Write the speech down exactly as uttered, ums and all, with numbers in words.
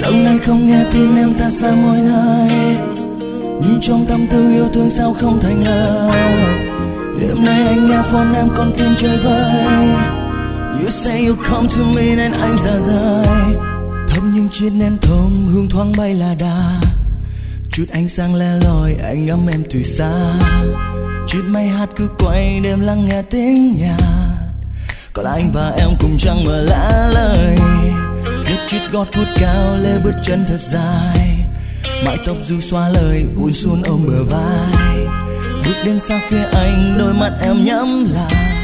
lâu nay không nghe tin em ta xa môi nơi, nhưng trong tâm tư yêu thương sao không thành lời. Đêm nay anh nghe phone em con tim chơi vơi. You say you come to me nên anh ra rời. Thơm những chiếc nến thơm hương thoáng bay là đà. Chút ánh sáng le loi anh ngắm em từ xa. Chút máy hát cứ quay đêm lắng nghe tiếng nhạc. Có là anh và em cùng chẳng mở lã lời. Viết chút gót phút cao lê bước chân thật dài. Mái tóc ru xóa lời buồn xuân ôm bờ vai. Bước đến xa phía anh đôi mắt em nhắm lại.